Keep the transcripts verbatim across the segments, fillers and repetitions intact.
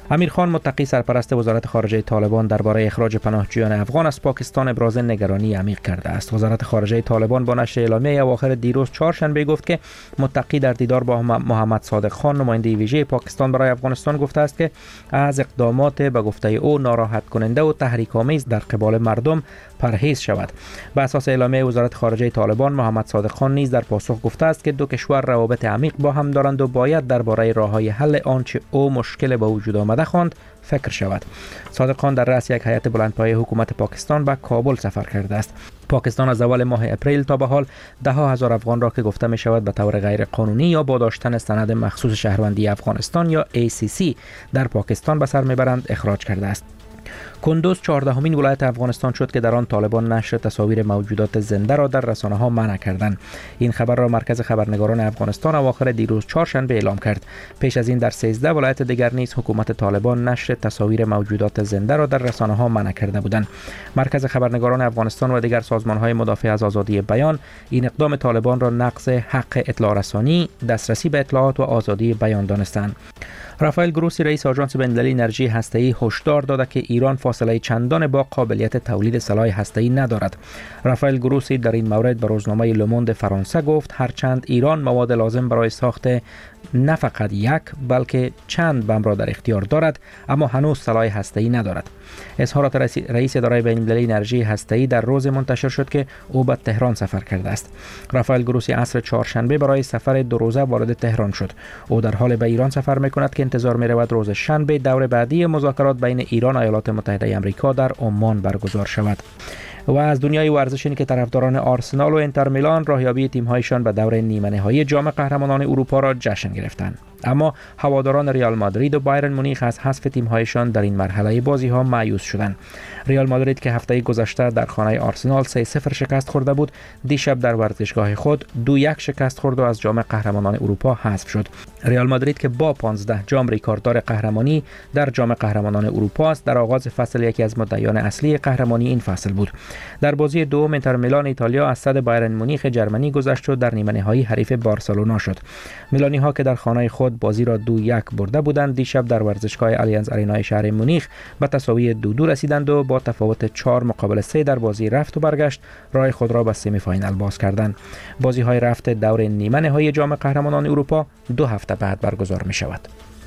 امیر خان متقی سرپرست وزارت خارجه طالبان درباره اخراج پناهجویان افغان از پاکستان ابراز نگرانی عمیق کرده است. وزارت خارجه طالبان با نشر اعلامیه اواخر دیروز چهارشنبه گفت که متقی در دیدار با محمد صادق خان نماینده ویژه پاکستان برای افغانستان گفته است که از اقدامات به گفته او ناراحت کننده و تحریک‌آمیز در قبال مردم پرهیز شود. به اساس اعلامیه وزارت خارجه طالبان، محمد صادق خان نیز در پاسخ گفته است که دو کشور روابط عمیق با هم دارند و باید درباره راه‌های حل آنچه او مشکل به وجود آمده خواند فکر شود. صادق خان در رأس یک هیئت بلندپایه حکومت پاکستان به کابل سفر کرده است. پاکستان از اول ماه اپریل تا به حال ده ها هزار افغان را که گفته می شود به طور غیر قانونی یا با داشتن سند مخصوص شهروندی افغانستان یا ای سی سی در پاکستان به سر میبرند اخراج کرده است. کندوز چهاردهمین ولایت افغانستان شد که در آن طالبان نشر تصاویر موجودات زنده را در رسانه‌ها منع کردند. این خبر را مرکز خبرنگاران افغانستان اواخر دیروز چهارشنبه اعلام کرد. پیش از این در سیزده ولایت دیگر نیز حکومت طالبان نشر تصاویر موجودات زنده را در رسانه‌ها منع کرده بودند. مرکز خبرنگاران افغانستان و دیگر سازمان‌های مدافع از آزادی بیان این اقدام طالبان را نقض حق اطلاع رسانی، دسترسی به اطلاعات و آزادی بیان دانستند. رافائل گروسی رئیس آژانس بین‌المللی انرژی هسته‌ای هشدار داده که ایران فاصله چندان با قابلیت تولید سلاح هسته‌ای ندارد. رافائل گروسی در این مورد به روزنامه لوموند فرانسه گفت هرچند ایران مواد لازم برای ساخت نه فقط یک بلکه چند بمب را در اختیار دارد، اما هنوز سلاح هسته‌ای ندارد. اظهارات رئیس اداره بین‌المللی انرژی هسته‌ای در روز منتشر شد که او به تهران سفر کرده است. رافائل گروسی عصر چهارشنبه برای سفر دو روزه وارد تهران شد. او در حال به ایران سفر می‌کند که انتظار می‌رود روز شنبه دور بعدی مذاکرات بین ایران و ایالات متحده آمریکا در عمان برگزار شود. و از دنیای ورزش این که طرفداران آرسنال و انتر میلان راهیابی تیم‌هایشان به دور نیمه نهایی جام قهرمانان اروپا را جشن گرفتند. اما هواداران ریال مادرید و بایرن مونیخ از حذف تیم‌هایشان در این مرحله بازی‌ها مایوس شدند. ریال مادرید که هفته گذشته در خانه آرسنال سه صفر شکست خورده بود، دیشب در ورزشگاه خود دو یک شکست خورد و از جام قهرمانان اروپا حذف شد. ریال مادرید که با پانزده جام ریکارددار قهرمانی در جام قهرمانان اروپا است، در آغاز فصل یکی از مدعیان اصلی قهرمانی این فصل بود. در بازی دوم انتر میلان ایتالیا از صد بایرن مونیخ جرمنی گذشت و در نیمه نهایی حریف بارسلونا شد. میلانی‌ها که در خانه خود بازی را دو یک برده بودند، دیشب در ورزشگاه آلیانز آرنا شهر مونیخ به تساوی دو دو رسیدند و با تفاوت چهار مقابل سه در بازی رفت و برگشت راه خود را به سمی فاینال باز کردند. بازی‌های رفت دور نیمه نهایی جام قهرمانان اروپا دو هفته بعد برگزار می شود.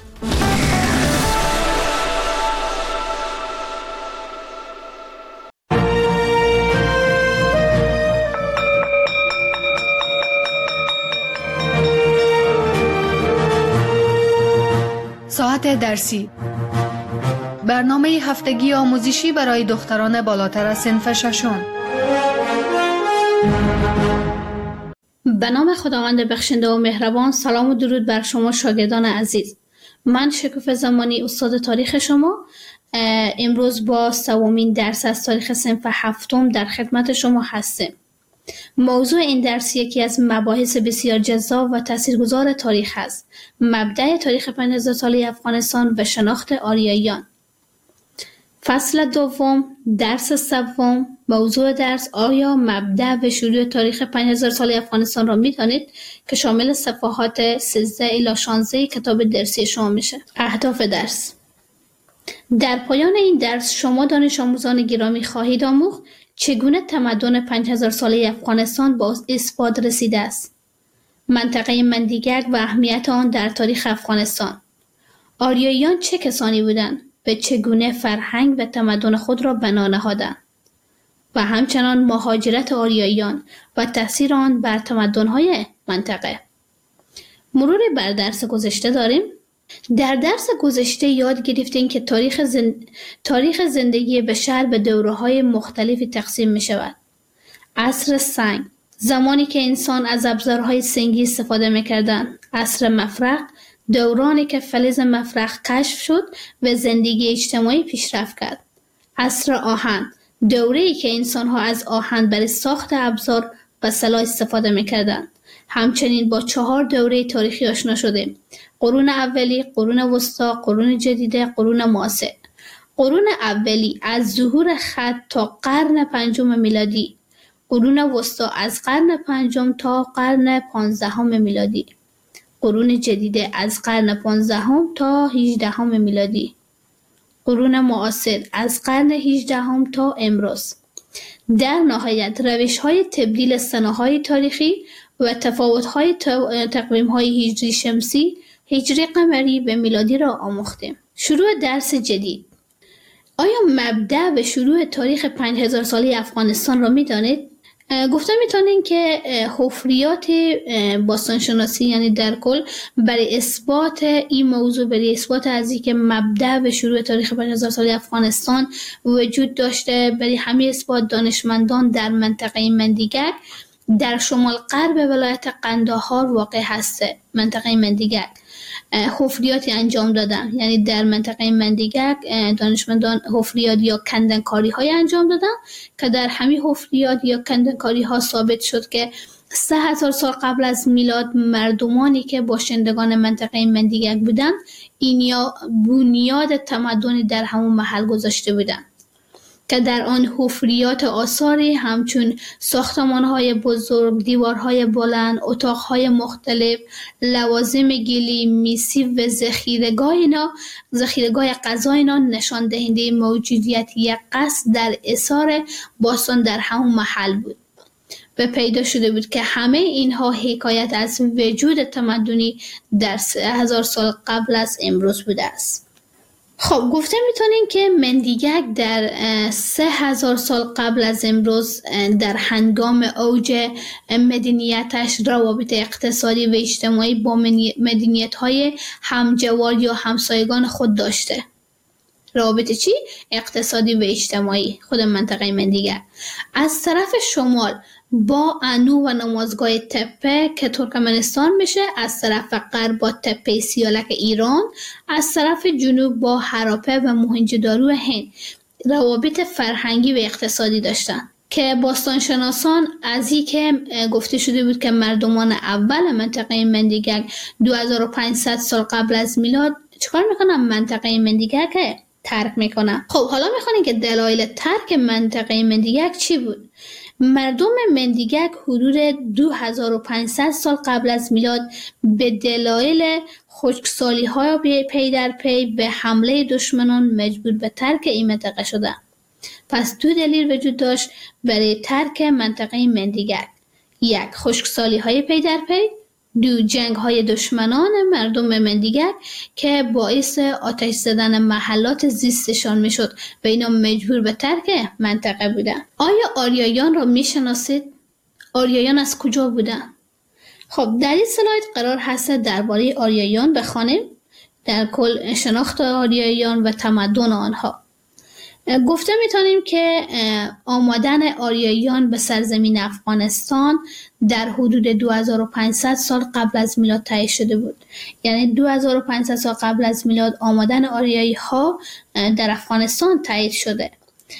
ساعت درسی، برنامه هفتگی آموزشی برای دختران بالاتر از صنف ششم. به نام خداوند بخشنده و مهربان. سلام و درود بر شما شاگردان عزیز. من شکوفه زمانی استاد تاریخ شما امروز با سومین درس از تاریخ صنف هفتم در خدمت شما هستم. موضوع این درس یکی از مباحث بسیار جذاب و تاثیرگذار تاریخ است. مبدأ تاریخ پنج هزار ساله افغانستان و شناخت آریاییان. فصل دوم، درس سوم. موضوع درس: آیا مبدأ و شروع تاریخ پنج هزار ساله افغانستان را می‌دانید که شامل صفحات سیزده الی شانزده کتاب درسی شما میشه. اهداف درس: در پایان این درس شما دانش آموزان گرامی خواهید آموخت چگونه تمدن پنج هزار ساله افغانستان با اثبات رسیده است، منطقه مندیگک و اهمیت آن در تاریخ افغانستان، آریاییان چه کسانی بودند و چگونه فرهنگ و تمدن خود را بنا نهادند، و همچنان مهاجرت آریاییان و تأثیر آن بر تمدن‌های منطقه. مرور بر درس گذشته داریم. در درس گذشته یاد گرفتیم که تاریخ, زن... تاریخ زندگی بشر به دوره‌های مختلفی تقسیم می شود. عصر سنگ، زمانی که انسان از ابزارهای سنگی استفاده می کردن. عصر مفرق، دورانی که فلز مفرق کشف شد و زندگی اجتماعی پیشرفت کرد. عصر آهن، دوره‌ای که انسان‌ها از آهن برای ساخت ابزار و سلاح استفاده می کردن. همچنین با چهار دوره تاریخی آشنا شدیم: قرون اولی، قرون وسطی، قرون جدیده، قرون معاصر. قرون اولی از ظهور خط تا قرن پنجم میلادی، قرون وسطی از قرن پنجم تا قرن پانزدهم میلادی، قرون جدیده از قرن پانزدهم تا هجدهم میلادی. قرون معاصر از قرن هجدهم تا امروز. در نهایت روش‌های تبدیل سنه‌های تاریخی و تفاوت‌های تقویم‌های هجری شمسی، هجری قمری و میلادی را آموختیم. شروع درس جدید. آیا مبدأ و شروع تاریخ پنج هزار ساله افغانستان را می‌دانید؟ گفته میتونین که حفریات باستانشناسی، یعنی در کل برای اثبات این موضوع، برای اثبات از اینکه مبدأ و شروع تاریخ پنج هزار ساله افغانستان وجود داشته، برای همه اثبات دانشمندان در منطقه مندیگک در شمال غرب ولایت قندهار واقع هسته. منطقه مندیگک حفریاتی انجام دادن، یعنی در منطقه مندیگک دانشمندان حفریات یا کندنکاری های انجام دادن که در همین حفریات یا کندنکاری ها ثابت شد که سه هزار سال قبل از میلاد مردمانی که باشندگان منطقه مندیگک بودن این یا بنیاد تمدنی در همون محل گذاشته بودن که در آن حفریات آثاری همچون ساختمان‌های بزرگ، دیوارهای بلند، اتاق‌های مختلف، لوازم گلی، میسی و ذخیره‌گاه اینا، ذخیره‌گاه غذا اینا نشان دهنده موجودیت یک قصر در اثار باستان در همون محل بود و پیدا شده بود که همه اینها حکایت از وجود تمدنی در سه هزار سال قبل از امروز بوده است. خب گفته میتونین که مندیگک در سه هزار سال قبل از امروز در هنگام اوج مدنیتش روابط اقتصادی و اجتماعی با مدنیت‌های همجوار یا همسایگان خود داشته. روابط چی؟ اقتصادی و اجتماعی خود منطقه مندیگک. از طرف شمال با انو و نمازگاه تپه که ترکمنستان میشه، از طرف غرب با تپه سیالک ایران، از طرف جنوب با هراپه و موهنجودارو هند روابط فرهنگی و اقتصادی داشتن که باستانشناسان از این که گفته شده بود که مردمان اول منطقه مندیگک دو هزار و پانصد سال قبل از میلاد چیکار میکنن؟ منطقه مندیگک ترک میکنن. خب حالا میخوانیم که دلایل ترک منطقه مندیگک چی بود؟ مردم مندیگک حدود دو هزار و پانصد سال قبل از میلاد به دلایل خشکسالی های پی در پی به حمله دشمنان مجبور به ترک این منطقه شدند. پس دو دلیل وجود داشت برای ترک منطقه مندیگک: یک، خشکسالی های پی در پی، دو، جنگ های دشمنان مردم مندیگک که باعث آتش زدن محلات زیستشان می شد و اینا مجبور به ترک منطقه بودن. آیا آریایان را می شناسید؟ آریایان از کجا بودن؟ خب در این سلاید قرار هست درباره آریایان بخوانیم، در کل شناخت آریایان و تمدن آنها. گفته میتونیم که آمدن آریایان به سرزمین افغانستان در حدود دو هزار و پانصد سال قبل از میلاد تایید شده بود. یعنی دو هزار و پانصد سال قبل از میلاد آمدن آریایی ها در افغانستان تایید شده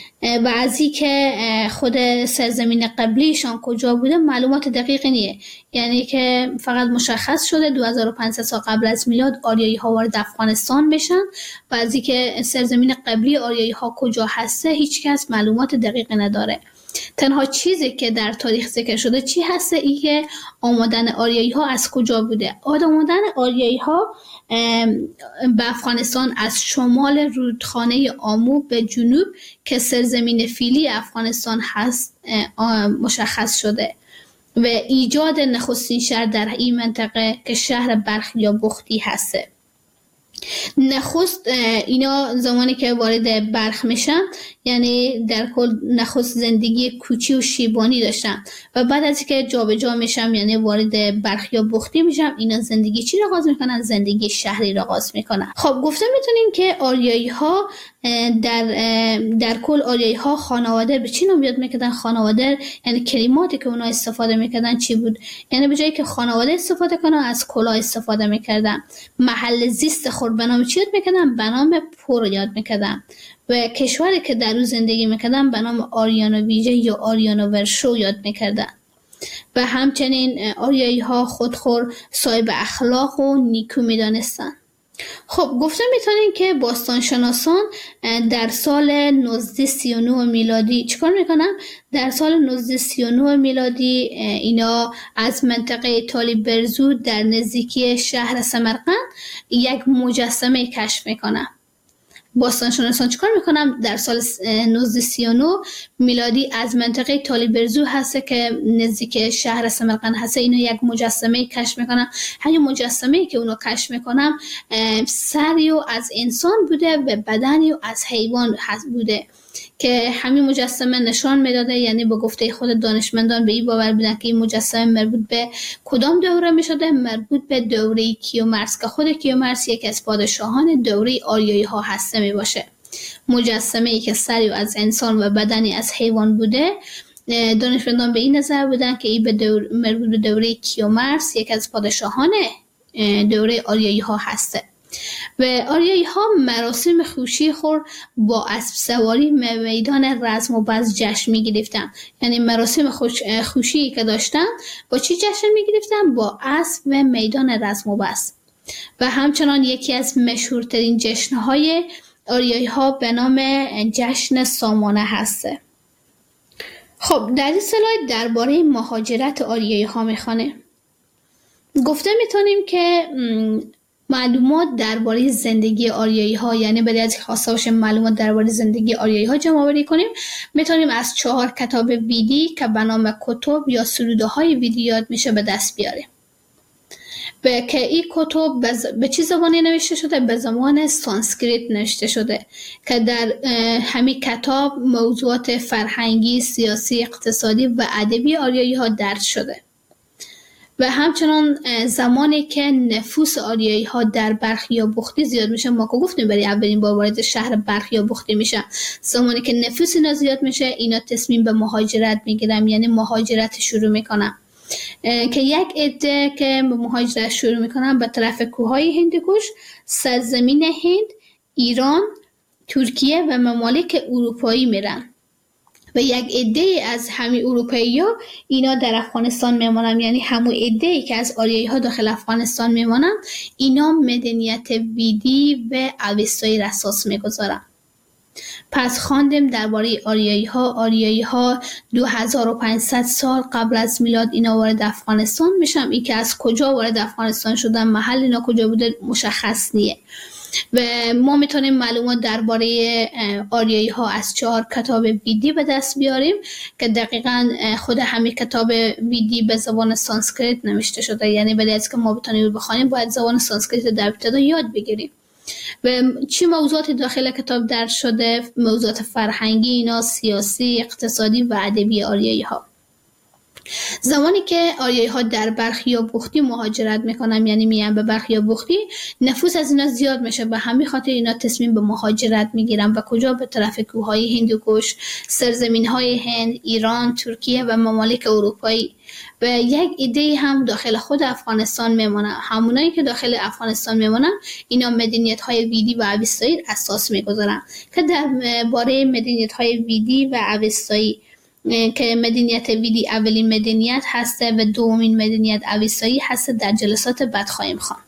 و از این که خود سرزمین قبلیشان کجا بوده معلومات دقیقی نیه، یعنی که فقط مشخص شده دو هزار و پانصد سال قبل از میلاد آریایی ها وارد افغانستان بشن و از این که سرزمین قبلی آریایی ها کجا هسته هیچ کس معلومات دقیقی نداره. تنها چیزی که در تاریخ ذکر شده چی هسته؟ ای که آمدن آریایی ها از کجا بوده. آمدن آریایی ها به افغانستان از شمال رودخانه آمو به جنوب که سرزمین فیلی افغانستان هست مشخص شده و ایجاد نخستین شهر در این منطقه که شهر بلخ یا بختی هسته. نخست اینا زمانی که وارد بلخ میشن یعنی در کل نخست زندگی کوچی و شیبانی داشتن و بعد از که جا به جا میشن یعنی وارد بلخ یا بختی میشن اینا زندگی چی را آغاز میکنن؟ زندگی شهری را آغاز میکنن. خب گفته میتونیم که آریایی ها در در کل آریایی ها خانواده به چی نام یاد میکردن؟ خانواده یعنی کلماتی که اونا استفاده میکردن چی بود؟ یعنی به جایی که خانواده استفاده کنن از کلاه استفاده میکردن. محل زیست خود به نام چی یاد میکردن؟ به نام پور یاد میکردن و کشوری که در اون زندگی میکردن به نام آریانو ویژه یا آریانو ورشو یاد میکردن و همچنین آریایی ها خودخور، صاحب اخلاق و نیکو میدانستن. خب گفته میتونیم که باستانشناسان در سال نوزده سی و نه میلادی چیکار میکنن؟ در سال نوزده سی و نه میلادی اینا از منطقه تالی برزو در نزدیکی شهر سمرقند یک مجسمه کشف میکنن باستانشناسان چیکار میکنن؟ در سال نوزده سی و نه میلادی از منطقه تالیبرزو هست که نزدیک شهر سمرقند هست، اینا یک مجسمه کشف میکنن. همین مجسمه که اونا کشف میکنن سری و از انسان بوده و بدنی و از حیوان هست بوده که همین مجسمه نشان میداده، یعنی با گفته خود دانشمندان به این باور بودن که این مجسمه مربوط به کدام دوره میشده؟ مربوط به دوره کیومرث که خود کیومرث یک از پادشاهان دوره آریایی ها هسته می باشه. مجسمه ای که سری از انسان و بدنی از حیوان بوده، دانشمندان به این نظر بودن که این به دور مربوط به دوره کیومرث یک از پادشاهان دوره آریایی ها هسته. و آریایی ها مراسم خوشی خور با اسب سواری میدان رزم و بز جشن می گرفتن. یعنی مراسم خوش خوشی که داشتن با چی جشن می گرفتن؟ با اسب و میدان رزم و بز. و همچنان یکی از مشهورترین جشنهای آریایی ها به نام جشن سامانه هسته. خب در این سلاید درباره مهاجرت آریایی ها میخوانه. گفته میتونیم که معلومات درباره زندگی آریایی ها، یعنی برای از خواسته باشه معلومات درباره زندگی آریایی ها جمع آوری کنیم، میتونیم از چهار کتاب ویدی که به نام کتب یا سروده های ویدی یاد میشه به دست بیاریم. به که این کتب به چه زبانی نوشته شده؟ به زبان سانسکریت نوشته شده که در همین کتاب موضوعات فرهنگی، سیاسی، اقتصادی و ادبی آریایی ها درج شده. و همچنان زمانی که نفوس آریایی ها در برخی یا بختی زیاد میشه، ما که گفتیم برای اولین بار وارد شهر برخی یا بختی میشه، زمانی که نفوس اینا زیاد میشه اینا تصمیم به مهاجرت میگیرن، یعنی مهاجرت شروع میکنن که یک عده که به مهاجرت شروع میکنن به طرف کوههای هندوکش، سرزمین هند، ایران، ترکیه و ممالک اروپایی میرن. و یک عده از همین اروپایی‌ها اینا در افغانستان میمونن، یعنی همون عده‌ای که از آریایی ها داخل افغانستان میمونن اینا مدنیت ویدی و اوستایی را اساس میگذارن. پس خواندیم درباره آریایی ها. آریایی ها دو هزار و پانصد سال قبل از میلاد اینا وارد افغانستان میشن. این که از کجا وارد افغانستان شدن، محل اینا کجا بوده مشخص نیه. و ما میتونیم معلومات درباره آریایی ها از چهار کتاب ویدی به دست بیاریم که دقیقاً خود همین کتاب ویدی به زبان سانسکریت نوشته شده، یعنی برای از که ما بتونیم بخونیم باید زبان سانسکریت در ابتدا یاد بگیریم. و چی موضوعات داخل کتاب درج شده؟ موضوعات فرهنگی اینا، سیاسی، اقتصادی و ادبی آریایی ها. زمانی که آریایی ها در برخی یا بختی مهاجرت میکنن، یعنی میان به برخی یا بختی، نفوس از اینا زیاد میشه، به همین خاطر اینا تصمیم به مهاجرت میگیرن. و کجا؟ به طرف کوههای هندوکش، سرزمین های هند، ایران، ترکیه و ممالک اروپایی. و یک ایده هم داخل خود افغانستان میمونن. همونایی که داخل افغانستان میمونن اینا مدنیت های ویدی و اوستایی اساس میگذارن که در باره مدنیت های ویدی و اوستایی که مدنیت ویدی اولین مدنیت هسته و دومین مدنیت اوستایی هسته در جلسات بعد خواهیم خواند.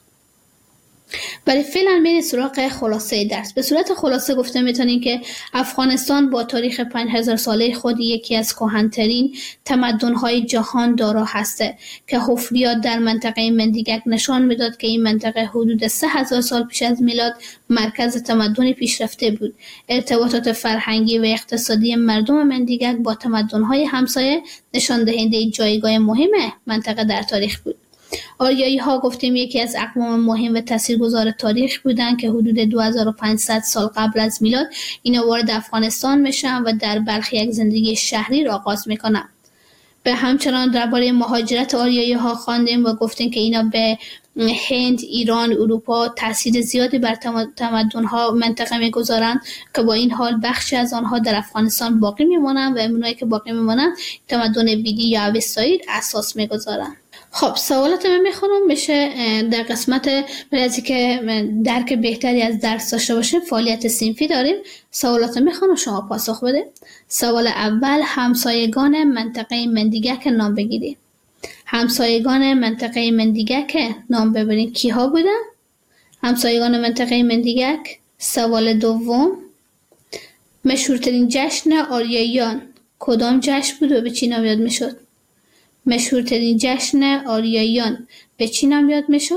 برای فعلا بریم سراغ خلاصه درس. به صورت خلاصه گفته میتونیم که افغانستان با تاریخ پنج هزار ساله خود یکی از کهن‌ترین تمدن‌های جهان دارا هسته که حفریات در منطقه مندیگک نشان میداد که این منطقه حدود سه هزار سال پیش از میلاد مرکز تمدن پیشرفته بود. ارتباطات فرهنگی و اقتصادی مردم مندیگک با تمدن‌های همسایه نشان دهنده جایگاه مهم منطقه در تاریخ بود. آریایی ها گفتیم یکی از اقوام مهم و تاثیرگذار تاریخ بودند که حدود دو هزار و پانصد سال قبل از میلاد اینا وارد افغانستان میشن و در برخی یک زندگی شهری را آغاز میکنن. به همچنان درباره مهاجرت آریایی ها خواندیم و گفتیم که اینا به هند، ایران، اروپا تاثیر زیادی بر تمدن ها منطقه میگذارند که با این حال بخشی از آنها در افغانستان باقی میمونن و اونایی که باقی میمونن تمدن ویدی یا اوستایی اساس میگذارن. خب سوالات من میخونم میشه در قسمت برای از که درک بهتری از درس داشته باشیم فعالیت صنفی داریم. سوالات میخونم شما پاسخ بده. سوال اول، همسایگان منطقه مندیگک نام بگیرید. همسایگان منطقه مندیگک نام ببرید کی ها بودن؟ همسایگان منطقه مندیگک. سوال دوم، مشهورترین جشن آریاییان کدام جشن بود و به چی نام یاد میشد؟ مشهورترین جشن آریاییان به چی نام یاد میشد؟